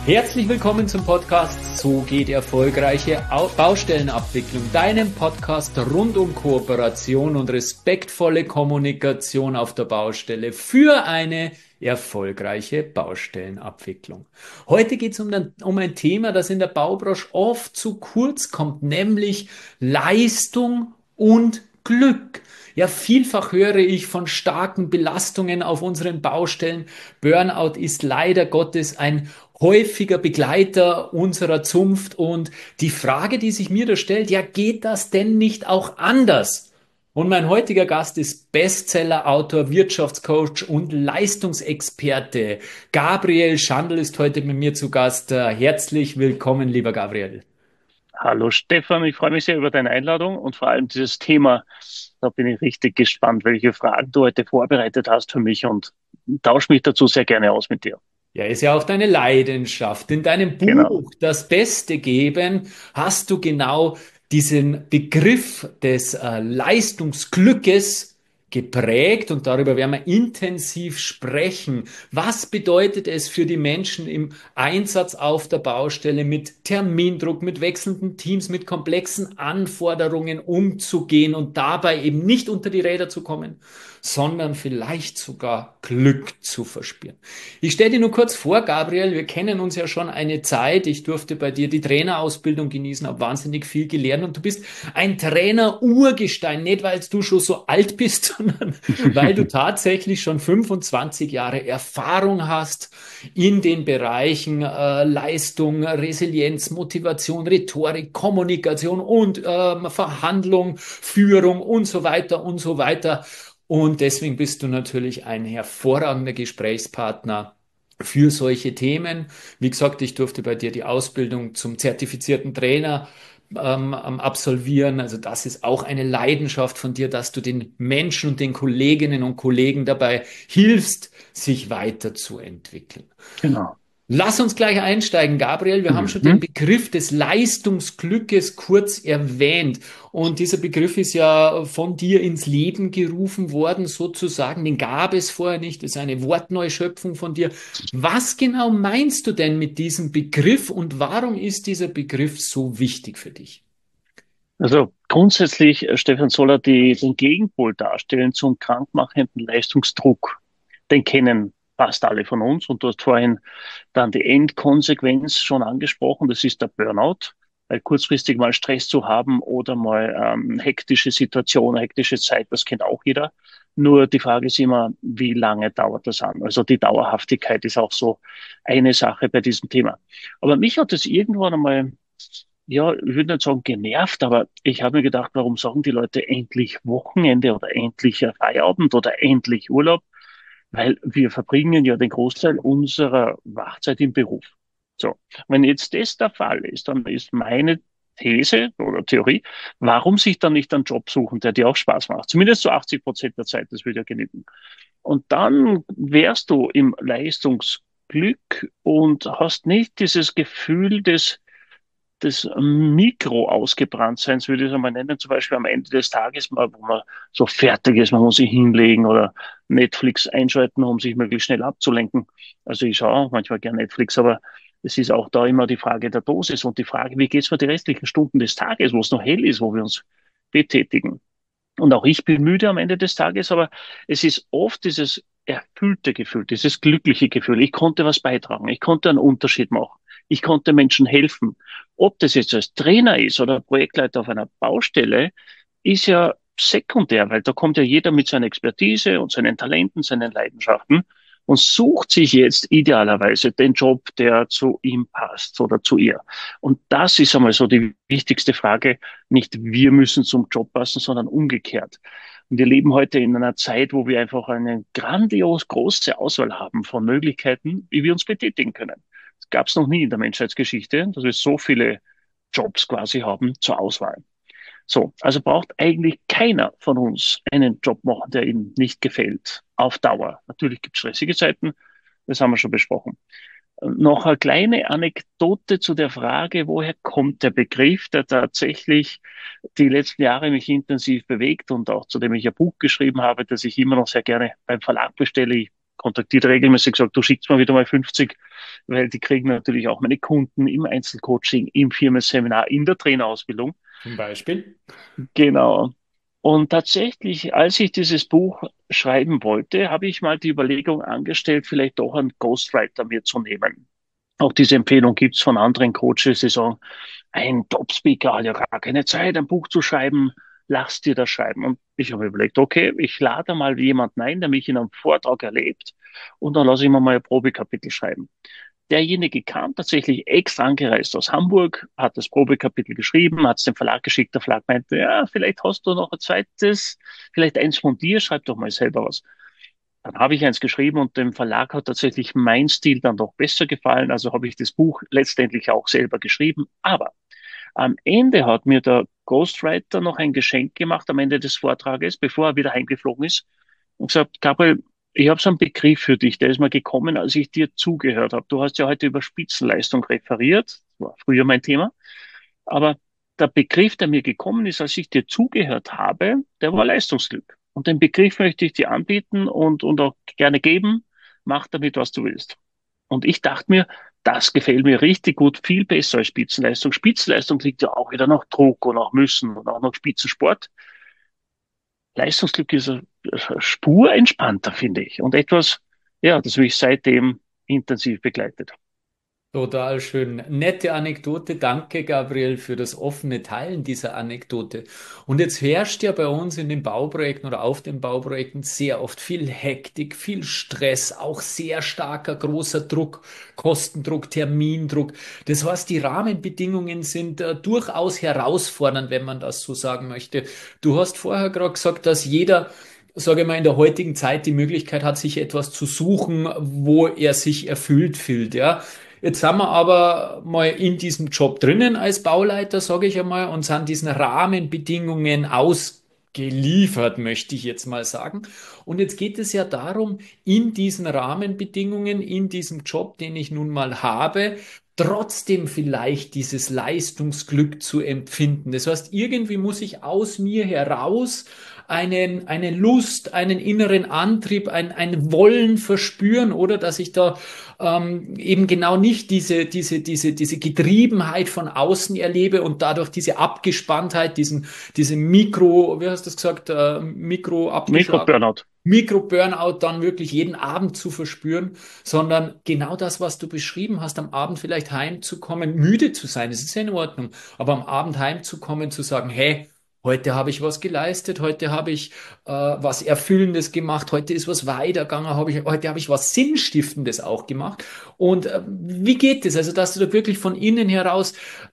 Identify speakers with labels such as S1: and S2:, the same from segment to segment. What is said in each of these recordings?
S1: Herzlich willkommen zum Podcast So geht erfolgreiche Baustellenabwicklung, deinem Podcast rund um Kooperation und respektvolle Kommunikation auf der Baustelle für eine erfolgreiche Baustellenabwicklung. Heute geht es um ein Thema, das in der Baubranche oft zu kurz kommt, nämlich Leistung und Glück. Ja, vielfach höre ich von starken Belastungen auf unseren Baustellen. Burnout ist leider Gottes ein häufiger Begleiter unserer Zunft. Und die Frage, die sich mir da stellt, ja, geht das denn nicht auch anders? Und mein heutiger Gast ist Bestseller-Autor, Wirtschaftscoach und Leistungsexperte. Gabriel Schandl ist heute mit mir zu Gast. Herzlich willkommen, lieber Gabriel.
S2: Hallo Stefan, ich freue mich sehr über deine Einladung und vor allem dieses Thema. Da bin ich richtig gespannt, welche Fragen du heute vorbereitet hast für mich und tausche mich dazu sehr gerne aus mit dir.
S1: Ja, ist ja auch deine Leidenschaft. In deinem
S2: Genau.
S1: Buch Das Beste geben hast du genau diesen Begriff des Leistungsglückes geprägt und darüber werden wir intensiv sprechen. Was bedeutet es für die Menschen im Einsatz auf der Baustelle mit Termindruck, mit wechselnden Teams, mit komplexen Anforderungen umzugehen und dabei eben nicht unter die Räder zu kommen, sondern vielleicht sogar Glück zu verspüren? Ich stelle dir nur kurz vor, Gabriel, wir kennen uns ja schon eine Zeit. Ich durfte bei dir die Trainerausbildung genießen, habe wahnsinnig viel gelernt und du bist ein Trainer-Urgestein, nicht weil du schon so alt bist, sondern weil du tatsächlich schon 25 Jahre Erfahrung hast in den Bereichen Leistung, Resilienz, Motivation, Rhetorik, Kommunikation und Verhandlung, Führung und so weiter und so weiter. Und deswegen bist du natürlich ein hervorragender Gesprächspartner für solche Themen. Wie gesagt, ich durfte bei dir die Ausbildung zum zertifizierten Trainer absolvieren. Also das ist auch eine Leidenschaft von dir, dass du den Menschen und den Kolleginnen und Kollegen dabei hilfst, sich weiterzuentwickeln.
S2: Genau.
S1: Lass uns gleich einsteigen, Gabriel. Wir haben schon den
S2: Mhm.
S1: Begriff des Leistungsglückes kurz erwähnt. Und dieser Begriff ist ja von dir ins Leben gerufen worden, sozusagen. Den gab es vorher nicht. Das ist eine Wortneuschöpfung von dir. Was genau meinst du denn mit diesem Begriff und warum ist dieser Begriff so wichtig für dich?
S2: Also grundsätzlich, Stefan, soll er den Gegenpol darstellen zum krankmachenden Leistungsdruck. Den kennen fast alle von uns und du hast vorhin dann die Endkonsequenz schon angesprochen, das ist der Burnout, weil kurzfristig mal Stress zu haben oder mal hektische Situation, hektische Zeit, das kennt auch jeder. Nur die Frage ist immer, wie lange dauert das an? Also die Dauerhaftigkeit ist auch so eine Sache bei diesem Thema. Aber mich hat es irgendwann einmal, ja, ich würde nicht sagen genervt, aber ich habe mir gedacht, warum sagen die Leute endlich Wochenende oder endlich Feierabend oder endlich Urlaub? Weil wir verbringen ja den Großteil unserer Wachzeit im Beruf. So, wenn jetzt das der Fall ist, dann ist meine These oder Theorie, warum sich dann nicht einen Job suchen, der dir auch Spaß macht? Zumindest so 80% der Zeit, das würde ja genügen. Und dann wärst du im Leistungsglück und hast nicht dieses Gefühl des Mikro-Ausgebranntseins, würde ich es einmal nennen, zum Beispiel am Ende des Tages, mal, wo man so fertig ist, man muss sich hinlegen oder Netflix einschalten, um sich möglichst schnell abzulenken. Also ich schaue auch manchmal gern Netflix, aber es ist auch da immer die Frage der Dosis und die Frage, wie geht's mir die restlichen Stunden des Tages, wo es noch hell ist, wo wir uns betätigen. Und auch ich bin müde am Ende des Tages, aber es ist oft dieses erfüllte Gefühl, dieses glückliche Gefühl. Ich konnte was beitragen, ich konnte einen Unterschied machen, ich konnte Menschen helfen. Ob das jetzt als Trainer ist oder Projektleiter auf einer Baustelle, ist ja sekundär, weil da kommt ja jeder mit seiner Expertise und seinen Talenten, seinen Leidenschaften und sucht sich jetzt idealerweise den Job, der zu ihm passt oder zu ihr. Und das ist einmal so die wichtigste Frage. Nicht wir müssen zum Job passen, sondern umgekehrt. Und wir leben heute in einer Zeit, wo wir einfach eine grandios große Auswahl haben von Möglichkeiten, wie wir uns betätigen können. Das gab es noch nie in der Menschheitsgeschichte, dass wir so viele Jobs quasi haben zur Auswahl. So, also braucht eigentlich keiner von uns einen Job machen, der ihm nicht gefällt, auf Dauer. Natürlich gibt es stressige Zeiten, das haben wir schon besprochen. Noch eine kleine Anekdote zu der Frage, woher kommt der Begriff, der tatsächlich die letzten Jahre mich intensiv bewegt und auch zu dem ich ein Buch geschrieben habe, das ich immer noch sehr gerne beim Verlag bestelle. Ich kontaktiert regelmäßig, gesagt, du schickst mir wieder mal 50, weil die kriegen natürlich auch meine Kunden im Einzelcoaching, im Firmenseminar, in der Trainerausbildung.
S1: Zum Beispiel.
S2: Genau. Und tatsächlich, als ich dieses Buch schreiben wollte, habe ich mal die Überlegung angestellt, vielleicht doch einen Ghostwriter mir zu nehmen. Auch diese Empfehlung gibt's von anderen Coaches, die sagen, ein Top-Speaker hat ja gar keine Zeit, ein Buch zu schreiben, lass dir das schreiben. Und ich habe mir überlegt, okay, ich lade mal jemanden ein, der mich in einem Vortrag erlebt, und dann lasse ich mir mal ein Probekapitel schreiben. Derjenige kam tatsächlich extra angereist aus Hamburg, hat das Probekapitel geschrieben, hat es dem Verlag geschickt. Der Verlag meinte, ja, vielleicht hast du noch ein zweites, vielleicht eins von dir, schreib doch mal selber was. Dann habe ich eins geschrieben und dem Verlag hat tatsächlich mein Stil dann doch besser gefallen. Also habe ich das Buch letztendlich auch selber geschrieben. Aber am Ende hat mir der Ghostwriter noch ein Geschenk gemacht am Ende des Vortrages, bevor er wieder heimgeflogen ist, und gesagt, Gabriel, ich habe so einen Begriff für dich, der ist mir gekommen, als ich dir zugehört habe. Du hast ja heute über Spitzenleistung referiert, das war früher mein Thema, aber der Begriff, der mir gekommen ist, als ich dir zugehört habe, der war Leistungsglück. Und den Begriff möchte ich dir anbieten und auch gerne geben. Mach damit, was du willst. Und ich dachte mir, das gefällt mir richtig gut, viel besser als Spitzenleistung. Spitzenleistung liegt ja auch wieder nach Druck und nach Müssen und auch nach Spitzensport. Leistungsglück ist eine Spur entspannter, finde ich. Und etwas, ja, das mich seitdem intensiv begleitet.
S1: Total schön. Nette Anekdote. Danke, Gabriel, für das offene Teilen dieser Anekdote. Und jetzt herrscht ja bei uns in den Bauprojekten oder auf den Bauprojekten sehr oft viel Hektik, viel Stress, auch sehr starker, großer Druck, Kostendruck, Termindruck. Das heißt, die Rahmenbedingungen sind durchaus herausfordernd, wenn man das so sagen möchte. Du hast vorher gerade gesagt, dass jeder, sage ich mal, in der heutigen Zeit die Möglichkeit hat, sich etwas zu suchen, wo er sich erfüllt fühlt, ja. Jetzt sind wir aber mal in diesem Job drinnen als Bauleiter, sage ich einmal, und sind diesen Rahmenbedingungen ausgeliefert, möchte ich jetzt mal sagen. Und jetzt geht es ja darum, in diesen Rahmenbedingungen, in diesem Job, den ich nun mal habe, trotzdem vielleicht dieses Leistungsglück zu empfinden. Das heißt, irgendwie muss ich aus mir heraus eine Lust, einen inneren Antrieb, ein Wollen verspüren, oder dass ich da eben genau nicht diese Getriebenheit von außen erlebe und dadurch diese Abgespanntheit, diese Mikro, wie hast du das gesagt, Mikro abgeschlagen.
S2: Mikro-Burnout.
S1: Mikro-Burnout dann wirklich jeden Abend zu verspüren, sondern genau das, was du beschrieben hast, am Abend vielleicht heimzukommen, müde zu sein, das ist ja in Ordnung, aber am Abend heimzukommen, zu sagen, hey, heute habe ich was geleistet, heute habe ich was Erfüllendes gemacht, heute ist was weitergegangen, heute habe ich was Sinnstiftendes auch gemacht. Und wie geht es? Also, dass du da wirklich von innen heraus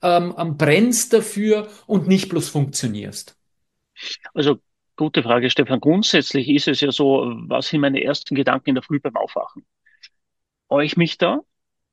S1: brennst dafür und nicht bloß funktionierst.
S2: Also, gute Frage, Stefan. Grundsätzlich ist es ja so, was sind meine ersten Gedanken in der Früh beim Aufwachen? Freue ich mich da?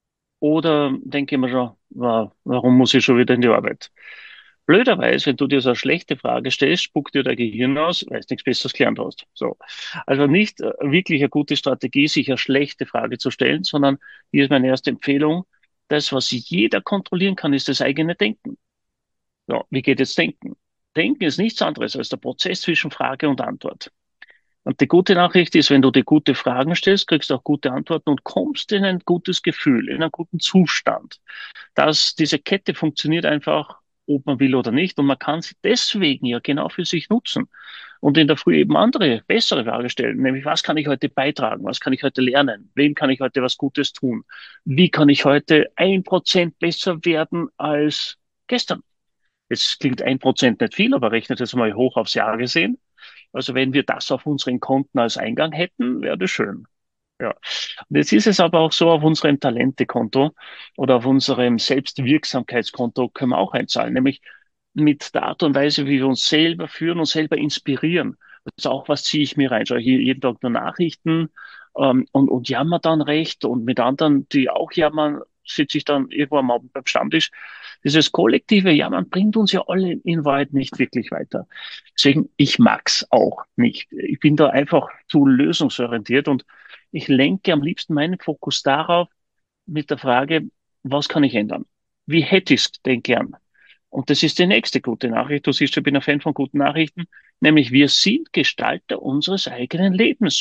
S2: Oder denke ich mir schon, warum muss ich schon wieder in die Arbeit? Blöderweise, wenn du dir so eine schlechte Frage stellst, spuckt dir dein Gehirn aus, weil du nichts Besseres gelernt hast. So. Also nicht wirklich eine gute Strategie, sich eine schlechte Frage zu stellen, sondern hier ist meine erste Empfehlung. Das, was jeder kontrollieren kann, ist das eigene Denken. Ja, wie geht jetzt Denken? Denken ist nichts anderes als der Prozess zwischen Frage und Antwort. Und die gute Nachricht ist, wenn du dir gute Fragen stellst, kriegst du auch gute Antworten und kommst in ein gutes Gefühl, in einen guten Zustand. Diese Kette funktioniert einfach, ob man will oder nicht. Und man kann sie deswegen ja genau für sich nutzen. Und in der Früh eben andere, bessere Frage stellen, nämlich was kann ich heute beitragen? Was kann ich heute lernen? Wem kann ich heute was Gutes tun? Wie kann ich heute 1% besser werden als gestern? Jetzt klingt 1% nicht viel, aber rechnet jetzt mal hoch aufs Jahr gesehen. Also wenn wir das auf unseren Konten als Eingang hätten, wäre das schön. Ja. Und jetzt ist es aber auch so, auf unserem Talentekonto oder auf unserem Selbstwirksamkeitskonto können wir auch einzahlen, nämlich mit der Art und Weise, wie wir uns selber führen und selber inspirieren. Also auch, was ziehe ich mir rein? Schaue ich hier jeden Tag nur Nachrichten und jammer dann recht und mit anderen, die auch jammern, sitze ich dann irgendwo am Abend beim Stammtisch. Dieses kollektive Jammern bringt uns ja alle in Wahrheit nicht wirklich weiter. Deswegen, ich mag's auch nicht. Ich bin da einfach zu lösungsorientiert und ich lenke am liebsten meinen Fokus darauf mit der Frage, was kann ich ändern? Wie hätte ich es denn gern? Und das ist die nächste gute Nachricht. Du siehst, ich bin ein Fan von guten Nachrichten, nämlich wir sind Gestalter unseres eigenen Lebens.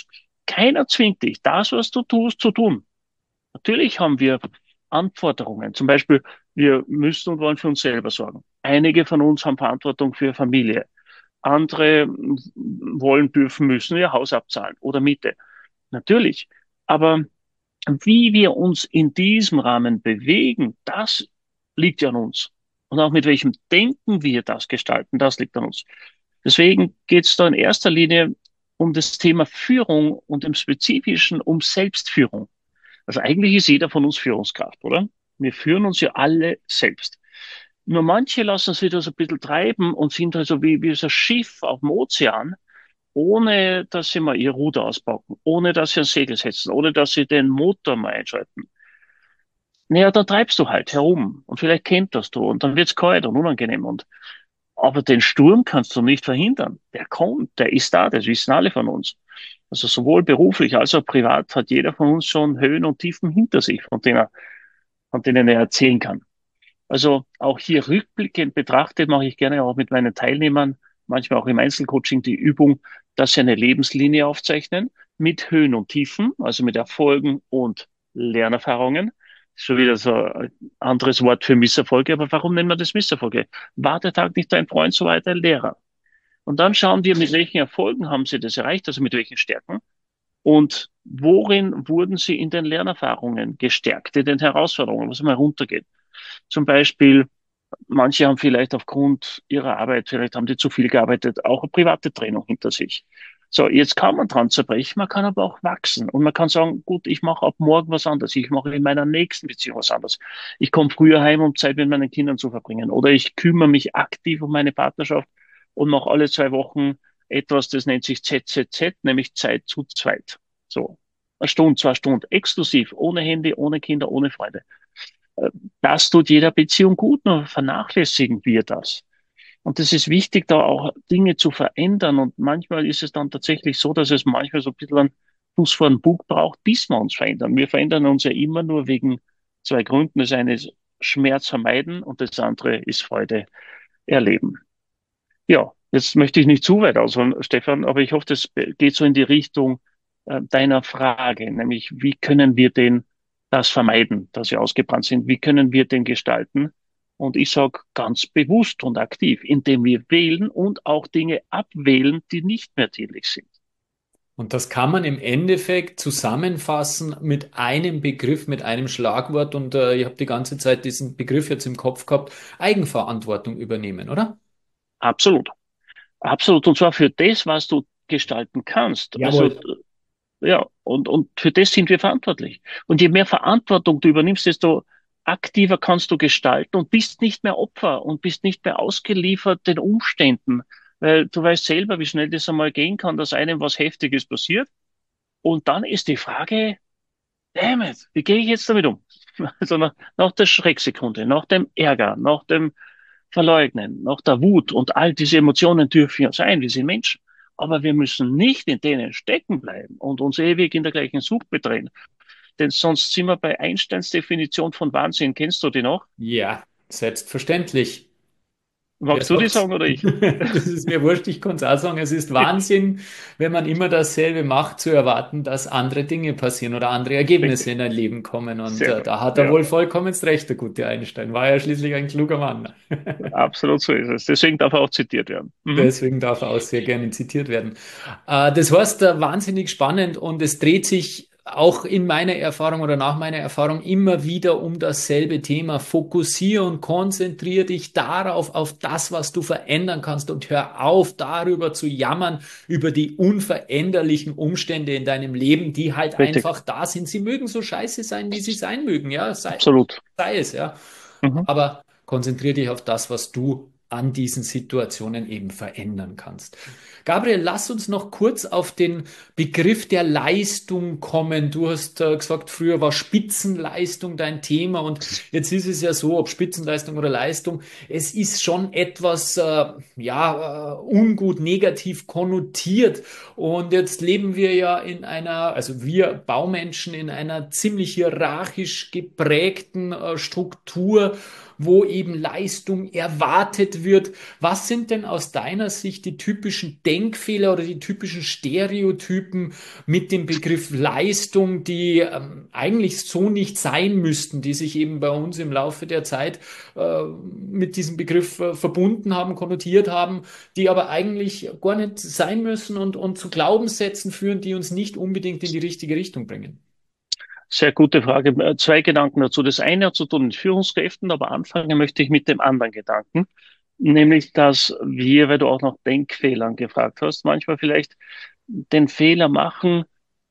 S2: Keiner zwingt dich, das, was du tust, zu tun. Natürlich haben wir Anforderungen. Zum Beispiel, wir müssen und wollen für uns selber sorgen. Einige von uns haben Verantwortung für Familie. Andere wollen, dürfen, müssen ihr Haus abzahlen oder Miete. Natürlich. Aber wie wir uns in diesem Rahmen bewegen, das liegt ja an uns. Und auch mit welchem Denken wir das gestalten, das liegt an uns. Deswegen geht es da in erster Linie um das Thema Führung und im Spezifischen um Selbstführung. Also eigentlich ist jeder von uns Führungskraft, oder? Wir führen uns ja alle selbst. Nur manche lassen sich da so ein bisschen treiben und sind also wie so ein Schiff auf dem Ozean, ohne dass sie mal ihr Ruder auspacken, ohne dass sie ein Segel setzen, ohne dass sie den Motor mal einschalten. Naja, dann treibst du halt herum und vielleicht kenterst du und dann wird's kalt und unangenehm aber den Sturm kannst du nicht verhindern. Der kommt, der ist da, das wissen alle von uns. Also sowohl beruflich als auch privat hat jeder von uns schon Höhen und Tiefen hinter sich, von denen er erzählen kann. Also auch hier rückblickend betrachtet mache ich gerne auch mit meinen Teilnehmern, manchmal auch im Einzelcoaching die Übung, dass sie eine Lebenslinie aufzeichnen mit Höhen und Tiefen, also mit Erfolgen und Lernerfahrungen. Schon wieder so ein anderes Wort für Misserfolge, aber warum nennen wir das Misserfolge? War der Tag nicht dein Freund, so war der Lehrer. Und dann schauen wir, mit welchen Erfolgen haben sie das erreicht, also mit welchen Stärken und worin wurden sie in den Lernerfahrungen gestärkt, in den Herausforderungen, was mal runtergeht. Zum Beispiel, manche haben vielleicht aufgrund ihrer Arbeit, vielleicht haben die zu viel gearbeitet, auch eine private Trennung hinter sich. So, jetzt kann man dran zerbrechen, man kann aber auch wachsen und man kann sagen, gut, ich mache ab morgen was anderes, ich mache in meiner nächsten Beziehung was anderes. Ich komme früher heim, um Zeit mit meinen Kindern zu verbringen oder ich kümmere mich aktiv um meine Partnerschaft und mache alle 2 Wochen etwas, das nennt sich ZZZ, nämlich Zeit zu zweit. So, 1 Stunde, 2 Stunden, exklusiv, ohne Handy, ohne Kinder, ohne Freunde. Das tut jeder Beziehung gut, nur vernachlässigen wir das. Und es ist wichtig, da auch Dinge zu verändern. Und manchmal ist es dann tatsächlich so, dass es manchmal so ein bisschen einen Fuß vor den Bug braucht, bis wir uns verändern. Wir verändern uns ja immer nur wegen 2 Gründen. Das eine ist Schmerz vermeiden und das andere ist Freude erleben. Ja, jetzt möchte ich nicht zu weit ausholen, Stefan, aber ich hoffe, das geht so in die Richtung deiner Frage, nämlich wie können wir das vermeiden, dass wir ausgebrannt sind? Wie können wir den gestalten? Und ich sage ganz bewusst und aktiv, indem wir wählen und auch Dinge abwählen, die nicht mehr dienlich sind.
S1: Und das kann man im Endeffekt zusammenfassen mit einem Begriff, mit einem Schlagwort. Und ich habe die ganze Zeit diesen Begriff jetzt im Kopf gehabt, Eigenverantwortung übernehmen, oder?
S2: Absolut. Absolut. Und zwar für das, was du gestalten kannst. Also
S1: Jawohl.
S2: ja, und für das sind wir verantwortlich. Und je mehr Verantwortung du übernimmst, desto aktiver kannst du gestalten und bist nicht mehr Opfer und bist nicht mehr ausgeliefert den Umständen. Weil du weißt selber, wie schnell das einmal gehen kann, dass einem was Heftiges passiert. Und dann ist die Frage, damn it, wie gehe ich jetzt damit um? Also nach der Schrecksekunde, nach dem Ärger, nach dem Verleugnen, nach der Wut und all diese Emotionen dürfen ja sein, wir sind Menschen. Aber wir müssen nicht in denen stecken bleiben und uns ewig in der gleichen Suppe drehen. Denn sonst sind wir bei Einsteins Definition von Wahnsinn. Kennst du die noch?
S1: Ja, selbstverständlich. Wer
S2: Magst du die
S1: sagt's?
S2: sagen oder ich?
S1: Das ist mir wurscht, ich kann es auch sagen. Es ist Wahnsinn, wenn man immer dasselbe macht, zu erwarten, dass andere Dinge passieren oder andere Ergebnisse
S2: Richtig.
S1: in ein Leben kommen. Und
S2: Sehr gut.
S1: da hat er
S2: Ja,
S1: wohl vollkommen recht, der gute Einstein. War ja schließlich ein kluger Mann.
S2: absolut so ist es. Deswegen darf er auch zitiert werden. Mhm.
S1: Deswegen darf er auch sehr gerne zitiert werden. Das heißt, wahnsinnig spannend und es dreht sich auch in meiner Erfahrung oder nach meiner Erfahrung immer wieder um dasselbe Thema. Fokussiere und konzentriere dich darauf, auf das, was du verändern kannst und hör auf, darüber zu jammern, über die unveränderlichen Umstände in deinem Leben, die halt
S2: Richtig.
S1: einfach da sind. Sie mögen so scheiße sein, wie sie sein mögen, ja,
S2: Absolut.
S1: sei es, ja.
S2: Mhm.
S1: Aber konzentriere dich auf das, was du an diesen Situationen eben verändern kannst. Gabriel, lass uns noch kurz auf den Begriff der Leistung kommen. Du hast gesagt, früher war Spitzenleistung dein Thema und jetzt ist es ja so, ob Spitzenleistung oder Leistung, es ist schon etwas, ungut, negativ konnotiert. Und jetzt leben wir ja in einer, also wir Baumenschen in einer ziemlich hierarchisch geprägten Struktur, wo eben Leistung erwartet wird. Was sind denn aus deiner Sicht die typischen Denkfehler oder die typischen Stereotypen mit dem Begriff Leistung, die eigentlich so nicht sein müssten, die sich eben bei uns im Laufe der Zeit mit diesem Begriff verbunden haben, konnotiert haben, die aber eigentlich gar nicht sein müssen und zu Glaubenssätzen führen, die uns nicht unbedingt in die richtige Richtung bringen?
S2: Sehr gute Frage. Zwei Gedanken dazu. Das eine hat zu tun mit Führungskräften, aber anfangen möchte ich mit dem anderen Gedanken, nämlich, dass wir, weil du auch nach Denkfehlern gefragt hast, manchmal vielleicht den Fehler machen,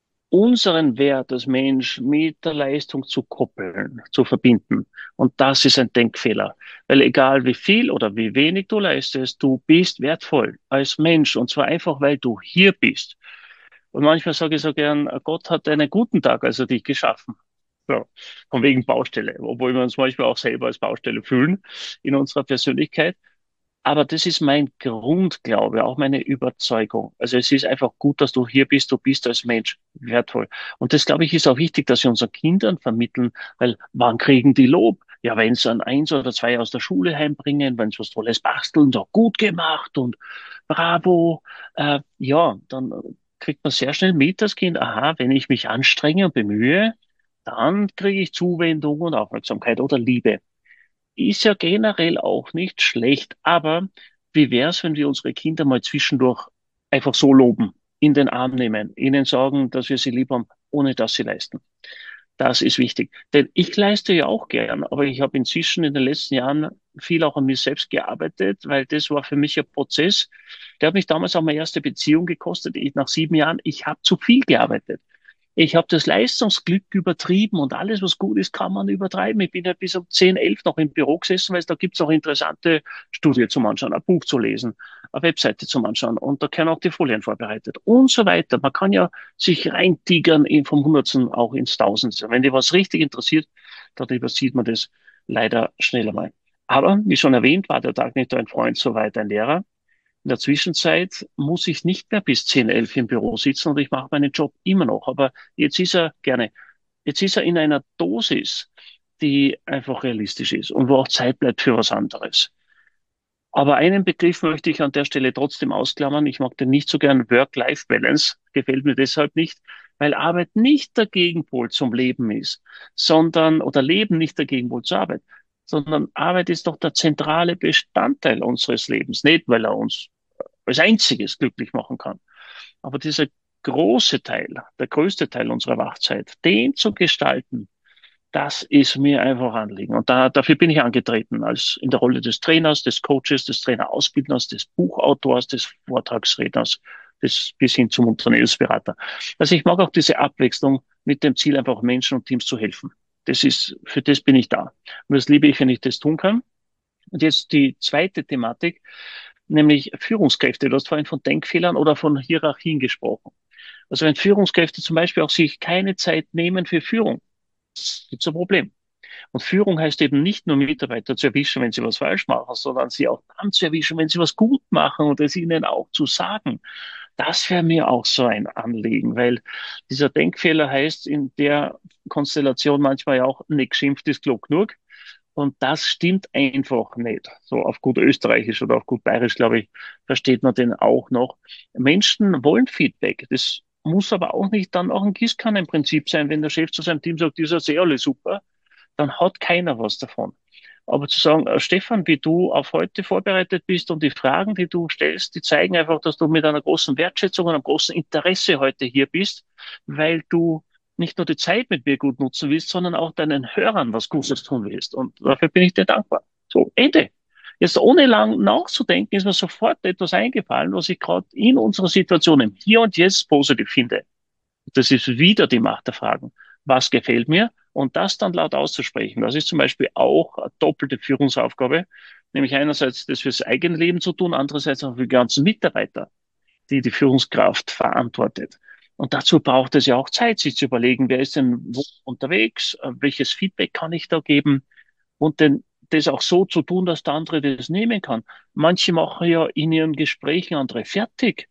S2: unseren Wert als Mensch mit der Leistung zu koppeln, zu verbinden. Und das ist ein Denkfehler. Weil egal wie viel oder wie wenig du leistest, du bist wertvoll als Mensch. Und zwar einfach, weil du hier bist. Und manchmal sage ich so gern, Gott hat einen guten Tag, also dich geschaffen. So, von wegen Baustelle, obwohl wir uns manchmal auch selber als Baustelle fühlen in unserer Persönlichkeit. Aber das ist mein Grundglaube, auch meine Überzeugung. Also es ist einfach gut, dass du hier bist, du bist als Mensch wertvoll. Und das, glaube ich, ist auch wichtig, dass wir unseren Kindern vermitteln, weil wann kriegen die Lob? Ja, wenn sie ein Eins oder Zwei aus der Schule heimbringen, wenn sie was Tolles basteln, so gut gemacht und bravo. Ja, dann kriegt man sehr schnell mit, das Kind, aha, wenn ich mich anstrenge und bemühe, dann kriege ich Zuwendung und Aufmerksamkeit oder Liebe. Ist ja generell auch nicht schlecht, aber wie wär's, wenn wir unsere Kinder mal zwischendurch einfach so loben, in den Arm nehmen, ihnen sagen, dass wir sie lieb haben, ohne dass sie leisten? Das ist wichtig. Denn ich leiste ja auch gern, aber ich habe inzwischen in den letzten Jahren viel auch an mir selbst gearbeitet, weil das war für mich ein Prozess. Der hat mich damals auch meine erste Beziehung gekostet. Nach 7 Jahren, ich habe zu viel gearbeitet. Ich habe das Leistungsglück übertrieben und alles, was gut ist, kann man übertreiben. Ich bin ja bis um 10, 11 noch im Büro gesessen, weil da gibt's auch interessante Studien zum Anschauen, ein Buch zu lesen, eine Webseite zum Anschauen und da können auch die Folien vorbereitet und so weiter. Man kann ja sich reintigern vom Hundertsten auch ins Tausendste. Wenn dir was richtig interessiert, dann übersieht man das leider schneller mal. Aber wie schon erwähnt, war der Tag nicht ein Freund, soweit ein Lehrer. In der Zwischenzeit muss ich nicht mehr bis 10, 11 im Büro sitzen und ich mache meinen Job immer noch. Aber jetzt ist er in einer Dosis, die einfach realistisch ist und wo auch Zeit bleibt für was anderes. Aber einen Begriff möchte ich an der Stelle trotzdem ausklammern. Ich mag den nicht so gern. Work-Life-Balance gefällt mir deshalb nicht, weil Arbeit nicht der Gegenpol zum Leben ist, sondern, oder Leben nicht der Gegenpol zur Arbeit, sondern Arbeit ist doch der zentrale Bestandteil unseres Lebens. Nicht, weil er uns als einziges glücklich machen kann. Aber dieser große Teil, der größte Teil unserer Wachzeit, den zu gestalten, das ist mir einfach Anliegen. Und dafür bin ich angetreten, als in der Rolle des Trainers, des Coaches, des Trainerausbildners, des Buchautors, des Vortragsredners, bis hin zum Unternehmensberater. Also ich mag auch diese Abwechslung mit dem Ziel, einfach Menschen und Teams zu helfen. Für das bin ich da. Und das liebe ich, wenn ich das tun kann. Und jetzt die zweite Thematik, nämlich Führungskräfte. Du hast vorhin von Denkfehlern oder von Hierarchien gesprochen. Also wenn Führungskräfte zum Beispiel auch sich keine Zeit nehmen für Führung, gibt es ein Problem. Und Führung heißt eben nicht nur Mitarbeiter zu erwischen, wenn sie was falsch machen, sondern sie auch dann zu erwischen, wenn sie was gut machen und es ihnen auch zu sagen. Das wäre mir auch so ein Anliegen, weil dieser Denkfehler heißt in der Konstellation manchmal ja auch, nicht geschimpft ist klug genug. Und das stimmt einfach nicht. So auf gut Österreichisch oder auf gut Bayerisch, glaube ich, versteht man den auch noch. Menschen wollen Feedback. Das muss aber auch nicht dann auch ein Gießkannenprinzip sein. Wenn der Chef zu seinem Team sagt, dieser ist alle super, dann hat keiner was davon. Aber zu sagen, Stefan, wie du auf heute vorbereitet bist und die Fragen, die du stellst, die zeigen einfach, dass du mit einer großen Wertschätzung und einem großen Interesse heute hier bist, weil du nicht nur die Zeit mit mir gut nutzen willst, sondern auch deinen Hörern was Gutes tun willst. Und dafür bin ich dir dankbar. So, Ende. Jetzt ohne lang nachzudenken, ist mir sofort etwas eingefallen, was ich gerade in unserer Situation im Hier und Jetzt positiv finde. Das ist wieder die Macht der Fragen. Was gefällt mir? Und das dann laut auszusprechen. Das ist zum Beispiel auch eine doppelte Führungsaufgabe, nämlich einerseits das fürs eigene Leben zu tun, andererseits auch für die ganzen Mitarbeiter, die die Führungskraft verantwortet. Und dazu braucht es ja auch Zeit, sich zu überlegen, wer ist denn wo unterwegs, welches Feedback kann ich da geben und denn das auch so zu tun, dass der andere das nehmen kann. Manche machen ja in ihren Gesprächen andere fertig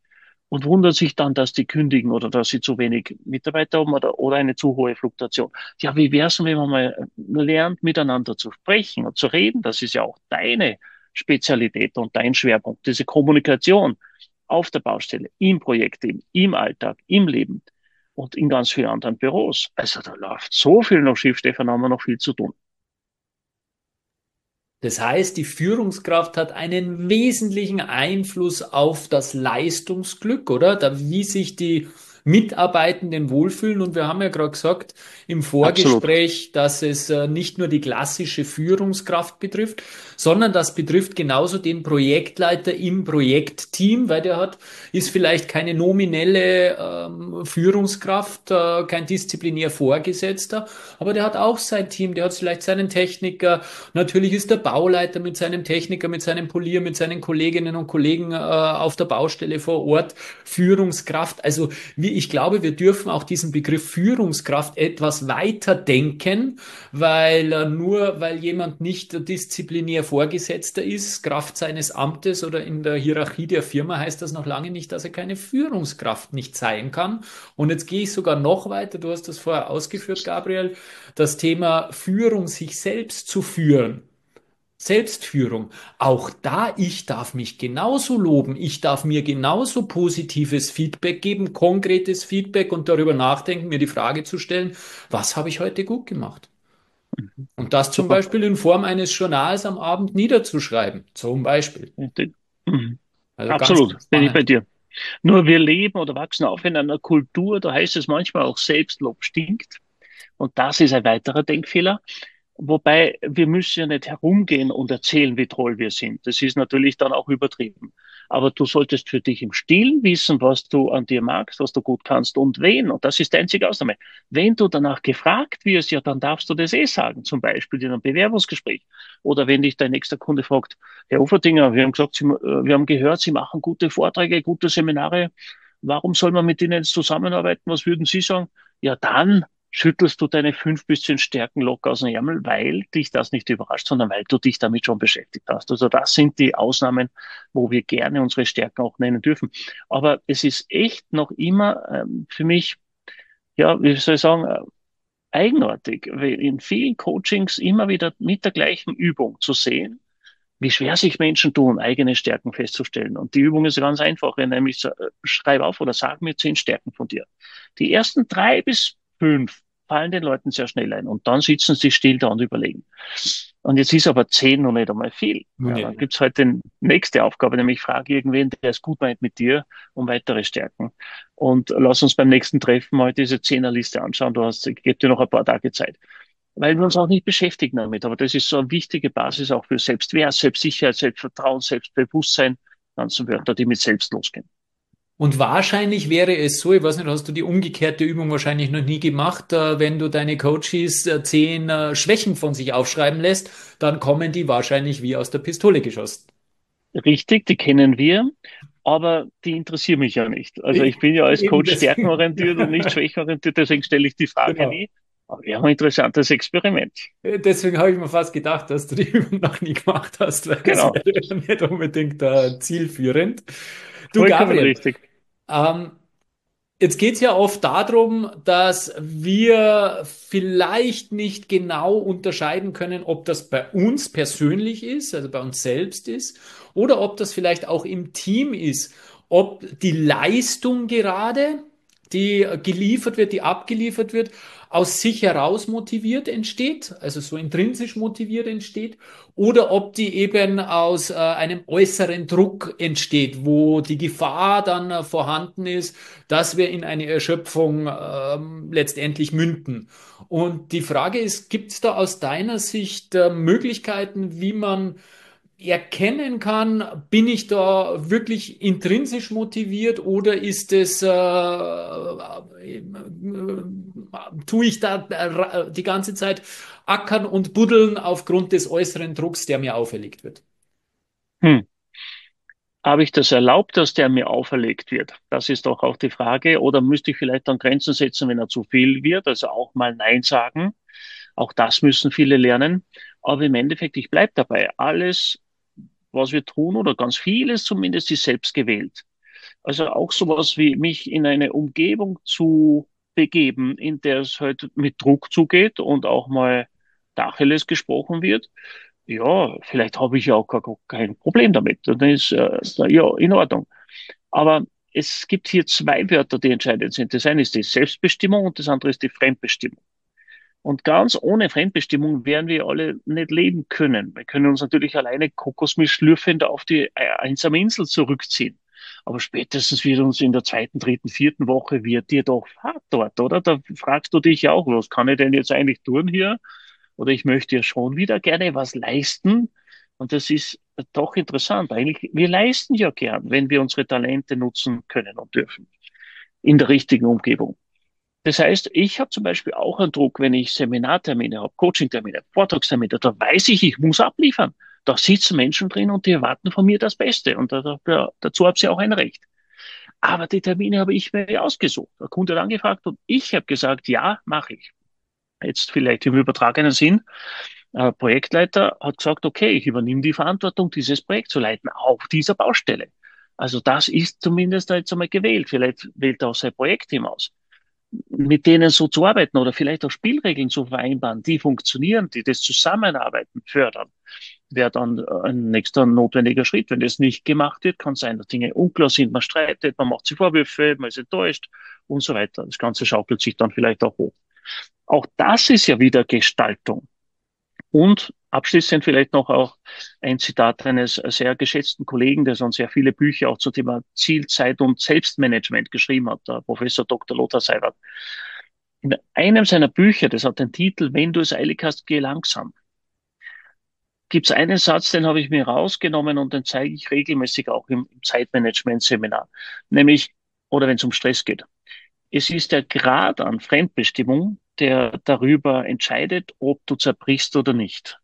S2: und wundern sich dann, dass die kündigen oder dass sie zu wenig Mitarbeiter haben oder eine zu hohe Fluktuation. Ja, wie wär's denn, wenn man mal lernt, miteinander zu sprechen und zu reden? Das ist ja auch deine Spezialität und dein Schwerpunkt, diese Kommunikation auf der Baustelle, im Projektteam, im Alltag, im Leben und in ganz vielen anderen Büros. Also da läuft so viel noch schief, Stefan, haben wir noch viel zu tun.
S1: Das heißt, die Führungskraft hat einen wesentlichen Einfluss auf das Leistungsglück, oder? Da, wie sich die Mitarbeitenden wohlfühlen. Und wir haben ja gerade gesagt im
S2: Absolut.
S1: Vorgespräch, dass es nicht nur die klassische Führungskraft betrifft, sondern das betrifft genauso den Projektleiter im Projektteam, weil der hat, ist vielleicht keine nominelle Führungskraft, kein disziplinär Vorgesetzter, aber der hat auch sein Team, der hat vielleicht seinen Techniker. Natürlich ist der Bauleiter mit seinem Techniker, mit seinem Polier, mit seinen Kolleginnen und Kollegen auf der Baustelle vor Ort Führungskraft. Also ich glaube, wir dürfen auch diesen Begriff Führungskraft etwas weiter denken, weil nur weil jemand nicht disziplinär Vorgesetzter ist, Kraft seines Amtes oder in der Hierarchie der Firma, heißt das noch lange nicht, dass er keine Führungskraft nicht sein kann. Und jetzt gehe ich sogar noch weiter. Du hast das vorher ausgeführt, Gabriel, das Thema Führung, sich selbst zu führen. Selbstführung. Auch da, ich darf mich genauso loben. Ich darf mir genauso positives Feedback geben, konkretes Feedback und darüber nachdenken, mir die Frage zu stellen, was habe ich heute gut gemacht?
S2: Mhm.
S1: Und das zum
S2: Super.
S1: Beispiel in Form eines Journals am Abend niederzuschreiben. Zum Beispiel.
S2: Mhm.
S1: Also ganz,
S2: Absolut,
S1: ganz
S2: bin ich bei
S1: spannend.
S2: dir. Nur wir leben oder wachsen auf in einer Kultur, da heißt es manchmal auch Selbstlob stinkt. Und das ist ein weiterer Denkfehler. Wobei wir müssen ja nicht herumgehen und erzählen, wie toll wir sind. Das ist natürlich dann auch übertrieben. Aber du solltest für dich im Stillen wissen, was du an dir magst, was du gut kannst und wen. Und das ist die einzige Ausnahme. Wenn du danach gefragt wirst, ja, dann darfst du das eh sagen. Zum Beispiel in einem Bewerbungsgespräch. Oder wenn dich dein nächster Kunde fragt, Herr Uferdinger, wir haben gesagt, wir haben gehört, Sie machen gute Vorträge, gute Seminare. Warum soll man mit Ihnen jetzt zusammenarbeiten? Was würden Sie sagen? Ja, dann schüttelst du deine 5 bis 10 Stärken locker aus dem Ärmel, weil dich das nicht überrascht, sondern weil du dich damit schon beschäftigt hast. Also das sind die Ausnahmen, wo wir gerne unsere Stärken auch nennen dürfen. Aber es ist echt noch immer für mich, ja, wie soll ich sagen, eigenartig, weil in vielen Coachings immer wieder mit der gleichen Übung zu sehen, wie schwer sich Menschen tun, eigene Stärken festzustellen. Und die Übung ist ganz einfach, nämlich schreib auf oder sag mir 10 Stärken von dir. Die ersten 3 bis 5 fallen den Leuten sehr schnell ein und dann sitzen sie still da und überlegen. Und jetzt ist aber 10 noch nicht einmal viel.
S1: Nun
S2: Ja,
S1: ja.
S2: dann gibt's halt die nächste Aufgabe, nämlich frage irgendwen, der es gut meint mit dir, um weitere Stärken. Und lass uns beim nächsten Treffen mal diese Zehnerliste anschauen. Ich gebe dir noch ein paar Tage Zeit, weil wir uns auch nicht beschäftigen damit. Aber das ist so eine wichtige Basis auch für Selbstwert, Selbstsicherheit, Selbstvertrauen, Selbstbewusstsein, ganzen Wörter, die mit selbst losgehen.
S1: Und wahrscheinlich wäre es so, ich weiß nicht, hast du die umgekehrte Übung wahrscheinlich noch nie gemacht, wenn du deine Coaches 10 Schwächen von sich aufschreiben lässt, dann kommen die wahrscheinlich wie aus der Pistole geschossen.
S2: Richtig, die kennen wir, aber die interessieren mich ja nicht. Also ich bin ja als
S1: Eben
S2: Coach
S1: deswegen.
S2: stärkenorientiert und nicht schwächenorientiert, deswegen stelle ich die Frage
S1: Genau.
S2: nie. Aber wir haben ein interessantes Experiment.
S1: Deswegen habe ich mir fast gedacht, dass du die Übung noch nie gemacht hast, weil es
S2: Genau,
S1: wäre nicht unbedingt zielführend. Du,
S2: vollkommen
S1: Gabriel,
S2: richtig.
S1: ähm, jetzt geht es ja oft darum, dass wir vielleicht nicht genau unterscheiden können, ob das bei uns persönlich ist, also bei uns selbst ist, oder ob das vielleicht auch im Team ist. Ob die Leistung gerade, die geliefert wird, die abgeliefert wird, aus sich heraus motiviert entsteht, also so intrinsisch motiviert entsteht, oder ob die eben aus einem äußeren Druck entsteht, wo die Gefahr dann vorhanden ist, dass wir in eine Erschöpfung letztendlich münden. Und die Frage ist, gibt es da aus deiner Sicht Möglichkeiten, wie man erkennen kann, bin ich da wirklich intrinsisch motiviert oder ist es, tue ich da die ganze Zeit ackern und buddeln aufgrund des äußeren Drucks, der mir auferlegt wird?
S2: Hm. Habe ich das erlaubt, dass der mir auferlegt wird? Das ist doch auch die Frage. Oder müsste ich vielleicht dann Grenzen setzen, wenn er zu viel wird? Also auch mal Nein sagen. Auch das müssen viele lernen. Aber im Endeffekt, ich bleibe dabei. Alles, was wir tun oder ganz vieles zumindest, ist selbst gewählt. Also auch sowas wie mich in eine Umgebung zu begeben, in der es halt mit Druck zugeht und auch mal Tacheles gesprochen wird. Ja, vielleicht habe ich ja auch gar kein Problem damit. Und dann ist ja in Ordnung. Aber es gibt hier zwei Wörter, die entscheidend sind. Das eine ist die Selbstbestimmung und das andere ist die Fremdbestimmung. Und ganz ohne Fremdbestimmung werden wir alle nicht leben können. Wir können uns natürlich alleine Kokosmilch schlürfend auf die einsame Insel zurückziehen. Aber spätestens wird uns in der zweiten, dritten, vierten Woche wird dir doch Fahrt dort, oder? Da fragst du dich ja auch, was kann ich denn jetzt eigentlich tun hier? Oder ich möchte ja schon wieder gerne was leisten. Und das ist doch interessant. Eigentlich, wir leisten ja gern, wenn wir unsere Talente nutzen können und dürfen. In der richtigen Umgebung. Das heißt, ich habe zum Beispiel auch einen Druck, wenn ich Seminartermine habe, Coachingtermine, Vortragstermine, da weiß ich muss abliefern. Da sitzen Menschen drin und die erwarten von mir das Beste. Und dazu haben sie auch ein Recht. Aber die Termine habe ich mir ausgesucht. Der Kunde hat angefragt und ich habe gesagt, ja, mache ich. Jetzt vielleicht im übertragenen Sinn. Projektleiter hat gesagt, okay, ich übernehme die Verantwortung, dieses Projekt zu leiten auf dieser Baustelle. Also das ist zumindest jetzt einmal gewählt. Vielleicht wählt er auch sein Projektteam aus, mit denen so zu arbeiten oder vielleicht auch Spielregeln zu vereinbaren, die funktionieren, die das Zusammenarbeiten fördern, wäre dann ein nächster notwendiger Schritt. Wenn das nicht gemacht wird, kann sein, dass Dinge unklar sind, man streitet, man macht sich Vorwürfe, man ist enttäuscht und so weiter. Das Ganze schaukelt sich dann vielleicht auch hoch. Auch das ist ja wieder Gestaltung. Und abschließend vielleicht noch auch ein Zitat eines sehr geschätzten Kollegen, der schon sehr viele Bücher auch zum Thema Zielzeit und Selbstmanagement geschrieben hat, der Professor Dr. Lothar Seiwert. In einem seiner Bücher, das hat den Titel Wenn du es eilig hast, geh langsam, gibt es einen Satz, den habe ich mir rausgenommen und den zeige ich regelmäßig auch im Zeitmanagement-Seminar, nämlich, oder wenn es um Stress geht. Es ist der Grad an Fremdbestimmung, der darüber entscheidet, ob du zerbrichst oder nicht.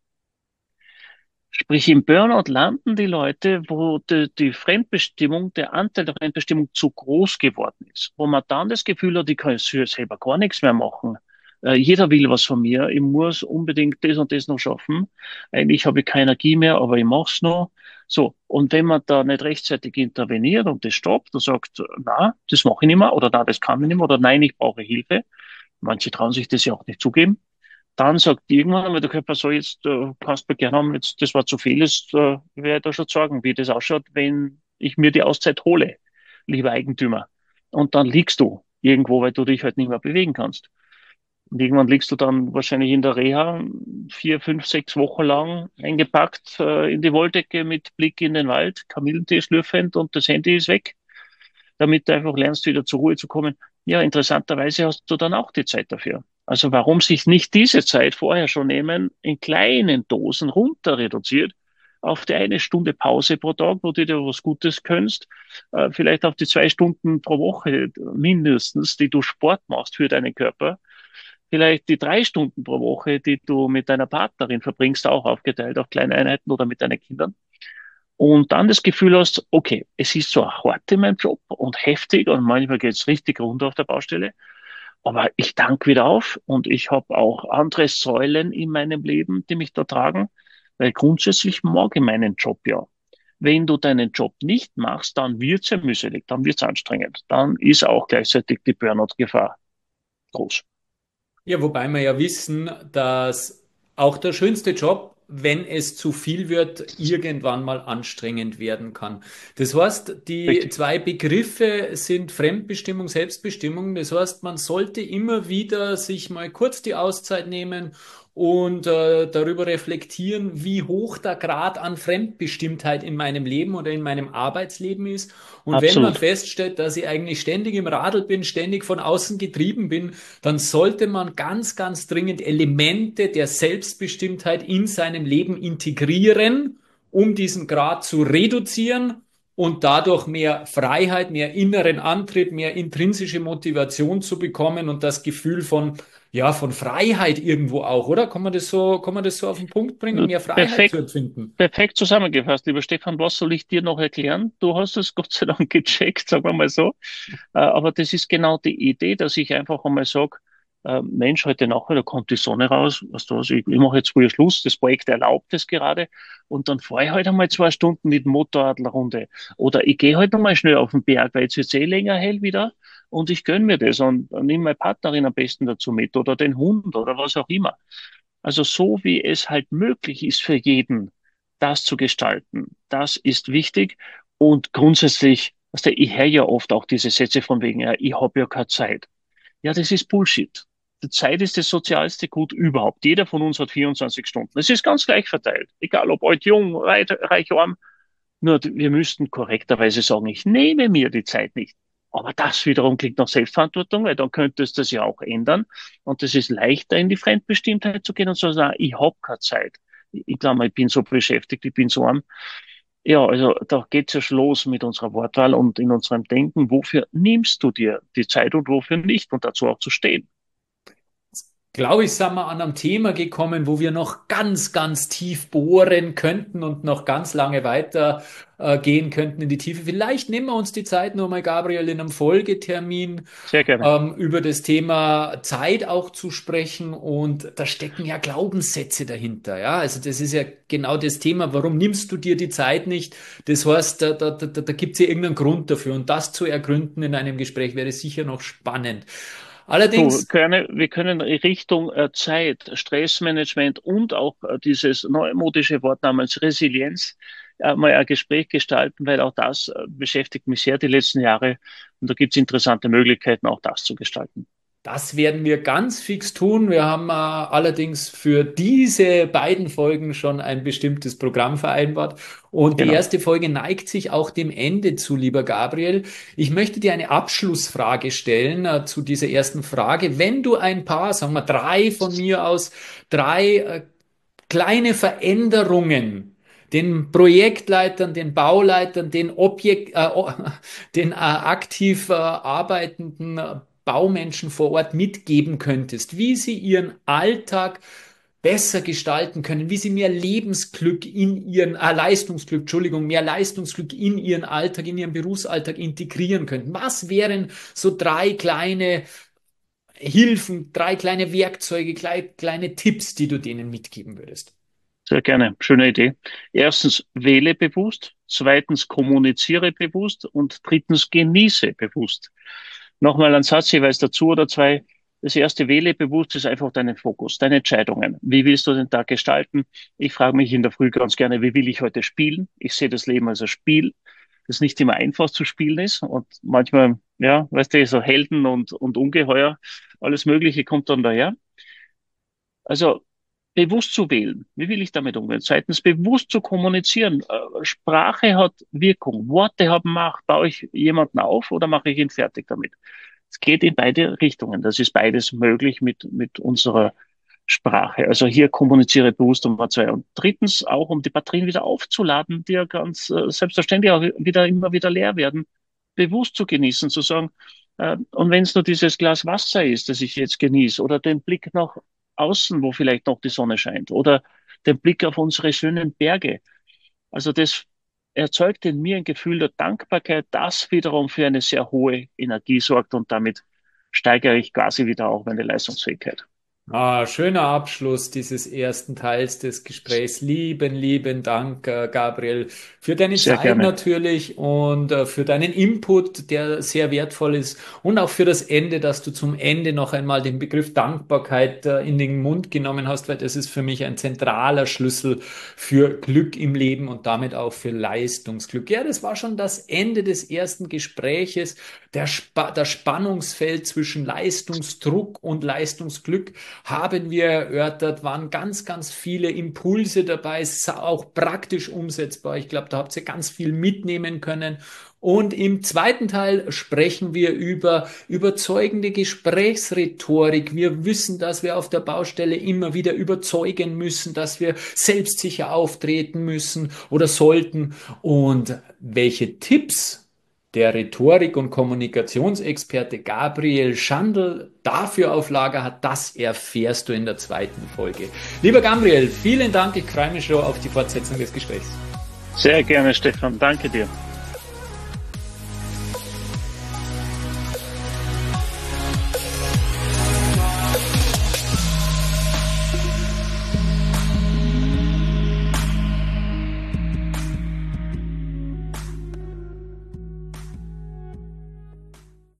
S2: Sprich, im Burnout landen die Leute, wo die Fremdbestimmung, der Anteil der Fremdbestimmung zu groß geworden ist, wo man dann das Gefühl hat, ich kann selber gar nichts mehr machen. Jeder will was von mir, ich muss unbedingt das und das noch schaffen. Eigentlich habe ich keine Energie mehr, aber ich mache es noch. So, und wenn man da nicht rechtzeitig interveniert und das stoppt und sagt, na, das mache ich nicht mehr, oder na, das kann ich nicht mehr, oder nein, ich brauche Hilfe. Manche trauen sich das ja auch nicht zugeben, dann sagt irgendwann einmal der Körper so, jetzt kannst du gerne haben, jetzt, das war zu viel, jetzt werde ich da schon sagen, wie das ausschaut, wenn ich mir die Auszeit hole, lieber Eigentümer. Und dann liegst du irgendwo, weil du dich halt nicht mehr bewegen kannst. Und irgendwann liegst du dann wahrscheinlich in der Reha 4, 5, 6 Wochen lang eingepackt in die Wolldecke mit Blick in den Wald, Kamillentee schlürfend und das Handy ist weg, damit du einfach lernst, wieder zur Ruhe zu kommen. Ja, interessanterweise hast du dann auch die Zeit dafür. Also warum sich nicht diese Zeit vorher schon nehmen, in kleinen Dosen runter reduziert, auf die 1 Stunde Pause pro Tag, wo du dir was Gutes gönnst, vielleicht auf die 2 Stunden pro Woche mindestens, die du Sport machst für deinen Körper, vielleicht die 3 Stunden pro Woche, die du mit deiner Partnerin verbringst, auch aufgeteilt auf kleine Einheiten oder mit deinen Kindern und dann das Gefühl hast, okay, es ist so hart in meinem Job und heftig und manchmal geht es richtig runter auf der Baustelle, aber ich tank wieder auf und ich habe auch andere Säulen in meinem Leben, die mich da tragen, weil grundsätzlich mag ich meinen Job ja. Wenn du deinen Job nicht machst, dann wird's ja mühselig, dann wird's anstrengend, dann ist auch gleichzeitig die Burnout-Gefahr groß.
S1: Ja, wobei wir ja wissen, dass auch der schönste Job, wenn es zu viel wird, irgendwann mal anstrengend werden kann. Das heißt, die
S2: Richtig.
S1: zwei Begriffe sind Fremdbestimmung, Selbstbestimmung. Das heißt, man sollte immer wieder sich mal kurz die Auszeit nehmen und darüber reflektieren, wie hoch der Grad an Fremdbestimmtheit in meinem Leben oder in meinem Arbeitsleben ist. Und wenn man
S2: Absolut.
S1: feststellt, dass ich eigentlich ständig im Radl bin, ständig von außen getrieben bin, dann sollte man ganz, ganz dringend Elemente der Selbstbestimmtheit in seinem Leben integrieren, um diesen Grad zu reduzieren und dadurch mehr Freiheit, mehr inneren Antrieb, mehr intrinsische Motivation zu bekommen und das Gefühl von, ja, von Freiheit irgendwo auch, oder? Kann man das so auf den Punkt bringen, mehr Freiheit zu
S2: Perfekt.
S1: empfinden?
S2: Perfekt zusammengefasst, lieber Stefan. Was soll ich dir noch erklären? Du hast es Gott sei Dank gecheckt, sagen wir mal so. Aber das ist genau die Idee, dass ich einfach einmal sage, Mensch, heute Nachmittag da kommt die Sonne raus, weißt du was, ich mache jetzt früher Schluss, das Projekt erlaubt es gerade und dann fahre ich halt einmal 2 Stunden mit dem Motorrad eine Runde. Oder ich gehe halt nochmal schnell auf den Berg, weil jetzt wird es eh länger hell wieder und ich gönn mir das und nehme meine Partnerin am besten dazu mit oder den Hund oder was auch immer. Also so wie es halt möglich ist für jeden, das zu gestalten, das ist wichtig. Und grundsätzlich, also ich höre ja oft auch diese Sätze von wegen, ja, ich habe ja keine Zeit. Ja, das ist Bullshit. Die Zeit ist das sozialste Gut überhaupt. Jeder von uns hat 24 Stunden. Es ist ganz gleich verteilt. Egal ob alt, jung, reich, arm. Nur wir müssten korrekterweise sagen, ich nehme mir die Zeit nicht. Aber das wiederum klingt nach Selbstverantwortung, weil dann könntest du das ja auch ändern. Und es ist leichter, in die Fremdbestimmtheit zu gehen und zu sagen, ich habe keine Zeit. Ich glaube, ich bin so beschäftigt, ich bin so arm. Ja, also da geht's ja schon los mit unserer Wortwahl und in unserem Denken. Wofür nimmst du dir die Zeit und wofür nicht? Und dazu auch zu stehen.
S1: Glaube ich, sind wir an einem Thema gekommen, wo wir noch ganz, ganz tief bohren könnten und noch ganz lange weiter gehen könnten in die Tiefe. Vielleicht nehmen wir uns die Zeit nochmal, Gabriel, in einem Folgetermin
S2: Sehr gerne.
S1: über das Thema Zeit auch zu sprechen. Und da stecken ja Glaubenssätze dahinter. Ja, also das ist ja genau das Thema. Warum nimmst du dir die Zeit nicht? Das heißt, da gibt es ja irgendeinen Grund dafür. Und das zu ergründen in einem Gespräch wäre sicher noch spannend.
S2: Du,
S1: Allerdings,
S2: wir können Richtung Zeit, Stressmanagement und auch dieses neumodische Wort namens Resilienz mal ein Gespräch gestalten, weil auch das beschäftigt mich sehr die letzten Jahre und da gibt es interessante Möglichkeiten, auch das zu gestalten.
S1: das werden wir ganz fix tun. Wir haben allerdings für diese beiden Folgen schon ein bestimmtes Programm vereinbart. Und die
S2: Genau.
S1: erste Folge neigt sich auch dem Ende zu, lieber Gabriel. Ich möchte dir eine Abschlussfrage stellen zu dieser ersten Frage. Wenn du ein paar, sagen wir drei von mir aus, drei kleine Veränderungen den Projektleitern, den Bauleitern, den aktiv arbeitenden Baumenschen vor Ort mitgeben könntest, wie sie ihren Alltag besser gestalten können, wie sie mehr Lebensglück in ihren, Leistungsglück, Entschuldigung, mehr Leistungsglück in ihren Alltag, in ihren Berufsalltag integrieren könnten. Was wären so drei kleine Hilfen, drei kleine Werkzeuge, kleine Tipps, die du denen mitgeben würdest?
S2: Sehr gerne. Schöne Idee. Erstens, wähle bewusst. Zweitens, kommuniziere bewusst. Und drittens, genieße bewusst. Nochmal ein Satz jeweils dazu oder zwei. Das erste, wähle bewusst, ist einfach deinen Fokus, deine Entscheidungen. Wie willst du den Tag gestalten? Ich frage mich in der Früh ganz gerne, wie will ich heute spielen? Ich sehe das Leben als ein Spiel, das nicht immer einfach zu spielen ist. Und manchmal, ja, weißt du, so Helden und Ungeheuer, alles Mögliche kommt dann daher. Also bewusst zu wählen. Wie will ich damit umgehen? Zweitens, bewusst zu kommunizieren. Sprache hat Wirkung. Worte haben Macht. Baue ich jemanden auf oder mache ich ihn fertig damit? Es geht in beide Richtungen. Das ist beides möglich mit unserer Sprache. Also hier kommuniziere bewusst Nummer zwei. Und drittens auch, um die Batterien wieder aufzuladen, die ja ganz selbstverständlich auch wieder immer wieder leer werden, bewusst zu genießen, zu sagen, und wenn es nur dieses Glas Wasser ist, das ich jetzt genieße, oder den Blick nach außen, wo vielleicht noch die Sonne scheint, oder den Blick auf unsere schönen Berge. Also das erzeugt in mir ein Gefühl der Dankbarkeit, das wiederum für eine sehr hohe Energie sorgt und damit steigere ich quasi wieder auch meine Leistungsfähigkeit.
S1: Schöner Abschluss dieses ersten Teils des Gesprächs. Lieben, lieben Dank, Gabriel, für deine
S2: Sehr
S1: Zeit
S2: gerne.
S1: natürlich und für deinen Input, der sehr wertvoll ist und auch für das Ende, dass du zum Ende noch einmal den Begriff Dankbarkeit in den Mund genommen hast, weil das ist für mich ein zentraler Schlüssel für Glück im Leben und damit auch für Leistungsglück. Ja, das war schon das Ende des ersten Gespräches. Das Spannungsfeld zwischen Leistungsdruck und Leistungsglück haben wir erörtert, waren ganz, ganz viele Impulse dabei, es ist auch praktisch umsetzbar. Ich glaube, da habt ihr ganz viel mitnehmen können. Und im zweiten Teil sprechen wir über überzeugende Gesprächsrhetorik. Wir wissen, dass wir auf der Baustelle immer wieder überzeugen müssen, dass wir selbstsicher auftreten müssen oder sollten. Und welche Tipps der Rhetorik- und Kommunikationsexperte Gabriel Schandl dafür auf Lager hat, das erfährst du in der zweiten Folge. Lieber Gabriel, vielen Dank. Ich freue mich schon auf die Fortsetzung des Gesprächs.
S2: Sehr gerne, Stefan. Danke dir.